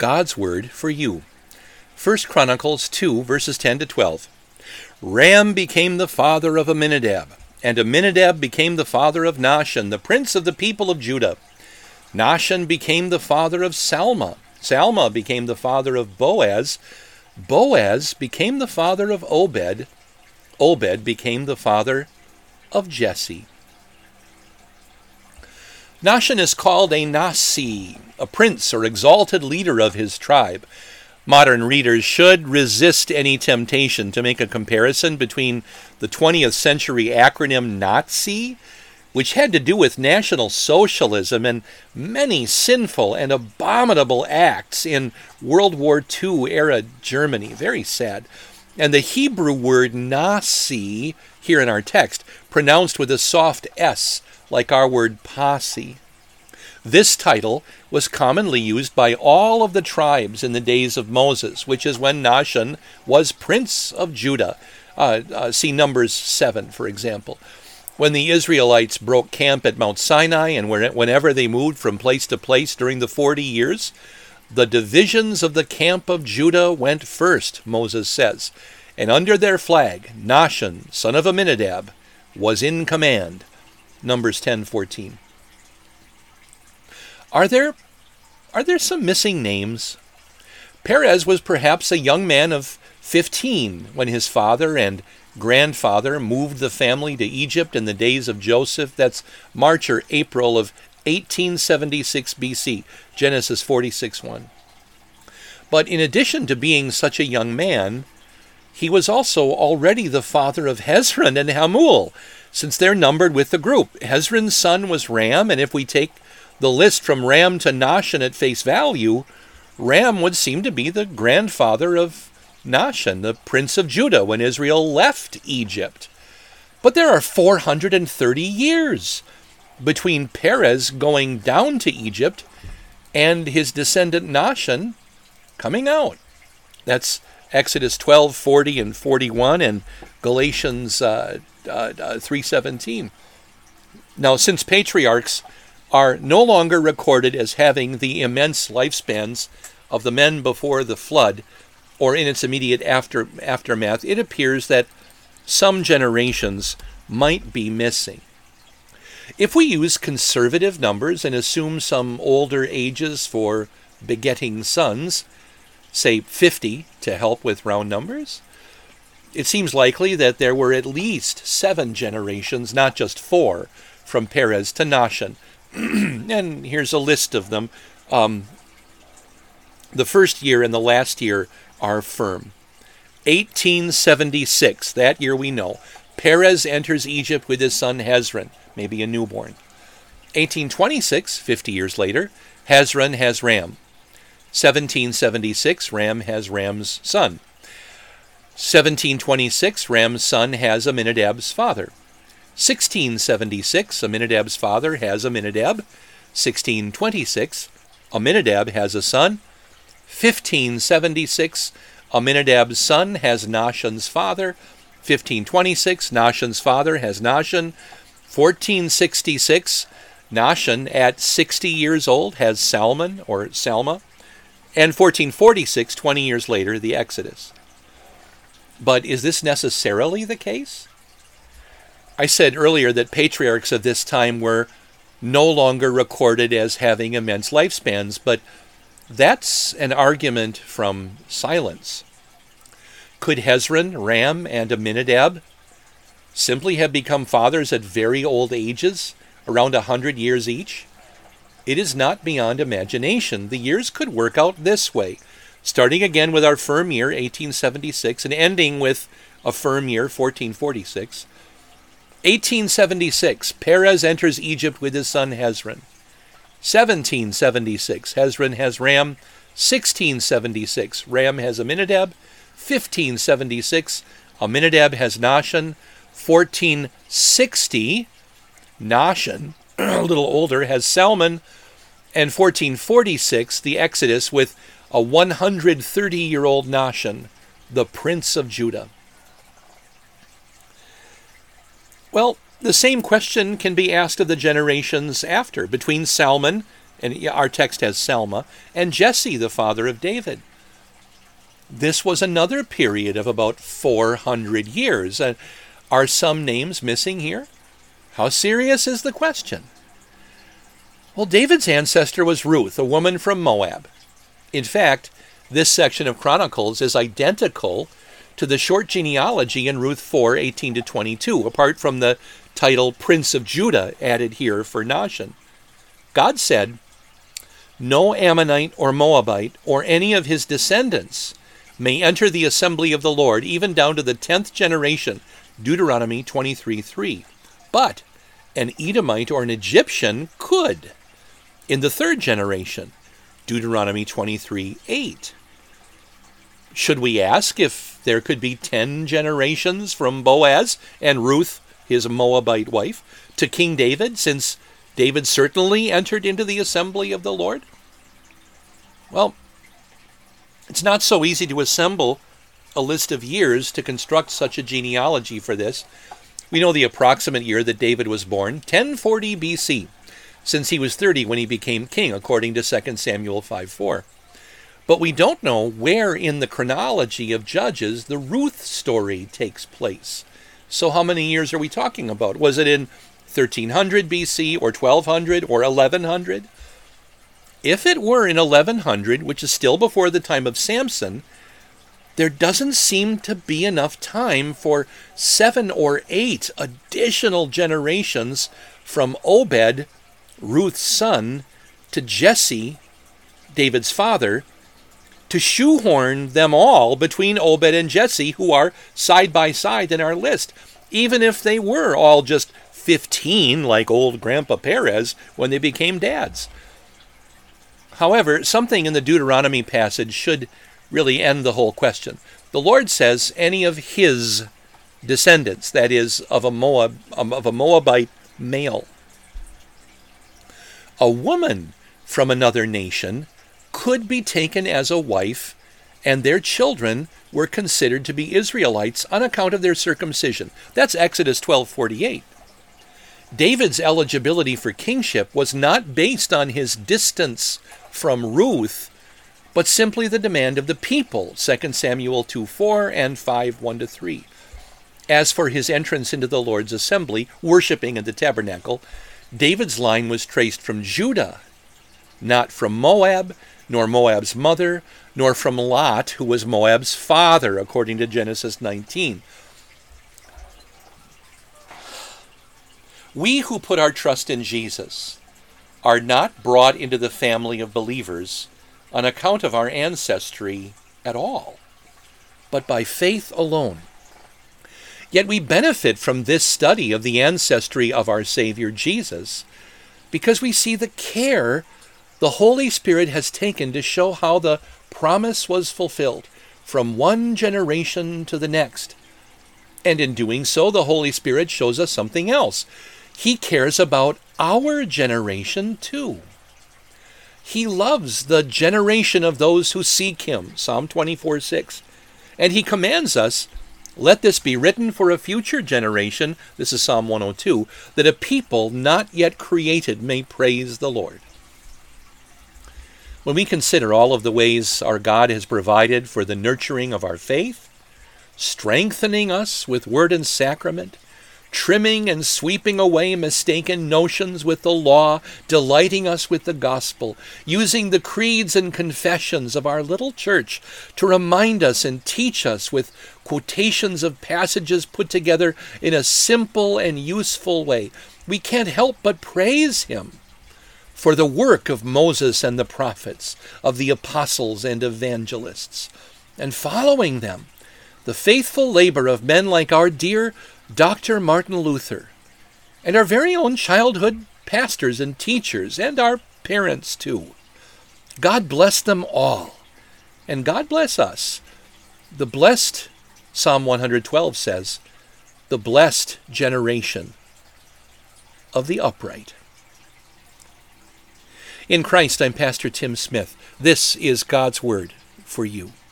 God's word for you. 1 Chronicles 2, verses 10 to 12. Ram became the father of Amminadab, and Amminadab became the father of Nahshon, the prince of the people of Judah. Nahshon became the father of Salma. Salma became the father of Boaz. Boaz became the father of Obed. Obed became the father of Jesse. Nahshon is called a Nasi, a prince or exalted leader of his tribe. Modern readers should resist any temptation to make a comparison between the 20th century acronym Nazi, which had to do with National Socialism and many sinful and abominable acts in World War II era Germany. Very sad. And the Hebrew word Nasi, here in our text, pronounced with a soft S, like our word posse. This title was commonly used by all of the tribes in the days of Moses, which is when Nahshon was prince of Judah. See Numbers 7, for example. When the Israelites broke camp at Mount Sinai and whenever they moved from place to place during the 40 years, the divisions of the camp of Judah went first, Moses says, and under their flag, Nahshon, son of Amminadab, was in command. Numbers 10:14. Are there some missing names? Perez was perhaps a young man of 15 when his father and grandfather moved the family to Egypt in the days of Joseph. That's March or April of 1876 BC, Genesis 46:1. But in addition to being such a young man, he was also already the father of Hezron and Hamul, since they're numbered with the group. Hezron's son was Ram, and if we take the list from Ram to Nahshon at face value, Ram would seem to be the grandfather of Nahshon, the prince of Judah, when Israel left Egypt. But there are 430 years between Perez going down to Egypt and his descendant Nahshon coming out. That's Exodus 12, 40, and 41, and Galatians 3:17. Now, since patriarchs are no longer recorded as having the immense lifespans of the men before the flood, or in its immediate aftermath, it appears that some generations might be missing. If we use conservative numbers and assume some older ages for begetting sons, say 50 to help with round numbers, it seems likely that there were at least 7 generations, not just 4, from Perez to Nahshon. And here's a list of them. The first year and the last year are firm. 1876, that year we know. Perez enters Egypt with his son Hezron, maybe a newborn. 1826, 50 years later, Hezron has Ram. 1776, Ram has Ram's son. 1726, Ram's son has Amminadab's father. 1676, Amminadab's father has Amminadab. 1626, Amminadab has a son. 1576, Amminadab's son has Nahshon's father. 1526, Nahshon's father has Nahshon. 1466, Nahshon at 60 years old has Salmon or Salma. And 1446, 20 years later, the Exodus. But is this necessarily the case? I said earlier that patriarchs of this time were no longer recorded as having immense lifespans, but that's an argument from silence. Could Hezron, Ram, and Amminadab simply have become fathers at very old ages, around 100 years each? It is not beyond imagination. The years could work out this way, starting again with our firm year, 1876, and ending with a firm year, 1446. 1876, Perez enters Egypt with his son Hezron. 1776, Hezron has Ram. 1676, Ram has Amminadab. 1576, Amminadab has Nahshon. 1460, Nahshon, a little older, has Salmon. And 1446, the Exodus, with a 130-year-old Nahshon, the prince of Judah. Well, the same question can be asked of the generations after, between Salmon and our text has Salma, and Jesse, the father of David. This was another period of about 400 years. Are some names missing here? How serious is the question? Well, David's ancestor was Ruth, a woman from Moab. In fact, this section of Chronicles is identical to the short genealogy in Ruth 4:18-22, apart from the title Prince of Judah added here for Nahshon. God said, "No Ammonite or Moabite or any of his descendants may enter the assembly of the Lord, even down to the 10th generation," Deuteronomy 23:3. But an Edomite or an Egyptian could in the 3rd generation, Deuteronomy 23:8. Should we ask if there could be 10 generations from Boaz and Ruth, his Moabite wife, to King David, since David certainly entered into the assembly of the Lord? Well, it's not so easy to assemble a list of years to construct such a genealogy for this. We know the approximate year that David was born, 1040 BC, since he was 30 when he became king, according to 2 Samuel 5:4. But we don't know where in the chronology of Judges the Ruth story takes place. So how many years are we talking about? Was it in 1300 BC or 1200 or 1100? If it were in 1100, which is still before the time of Samson, there doesn't seem to be enough time for 7 or 8 additional generations from Obed, Ruth's son, to Jesse, David's father, to shoehorn them all between Obed and Jesse, who are side by side in our list, even if they were all just 15, like old Grandpa Perez, when they became dads. However, something in the Deuteronomy passage should really end the whole question. The Lord says any of his descendants, that is, of a Moabite male. A woman from another nation could be taken as a wife, and their children were considered to be Israelites on account of their circumcision. That's Exodus 12:48. David's eligibility for kingship was not based on his distance from Ruth, but simply the demand of the people, 2 Samuel 2:4 and 5:1-3. As for his entrance into the Lord's assembly, worshiping in the tabernacle, David's line was traced from Judah, not from Moab, nor Moab's mother, nor from Lot, who was Moab's father, according to Genesis 19. We who put our trust in Jesus are not brought into the family of believers on account of our ancestry at all, but by faith alone. Yet we benefit from this study of the ancestry of our Savior Jesus because we see the care the Holy Spirit has taken to show how the promise was fulfilled from one generation to the next. And in doing so, the Holy Spirit shows us something else. He cares about our generation too. He loves the generation of those who seek him, Psalm 24:6. And he commands us, let this be written for a future generation, this is Psalm 102, that a people not yet created may praise the Lord. When we consider all of the ways our God has provided for the nurturing of our faith, strengthening us with word and sacrament, trimming and sweeping away mistaken notions with the law, delighting us with the gospel, using the creeds and confessions of our little church to remind us and teach us with quotations of passages put together in a simple and useful way, we can't help but praise him for the work of Moses and the prophets, of the apostles and evangelists, and following them, the faithful labor of men like our dear Dr. Martin Luther, and our very own childhood pastors and teachers, and our parents too. God bless them all, and God bless us. The blessed, Psalm 112 says, the blessed generation of the upright. In Christ, I'm Pastor Tim Smith. This is God's Word for you.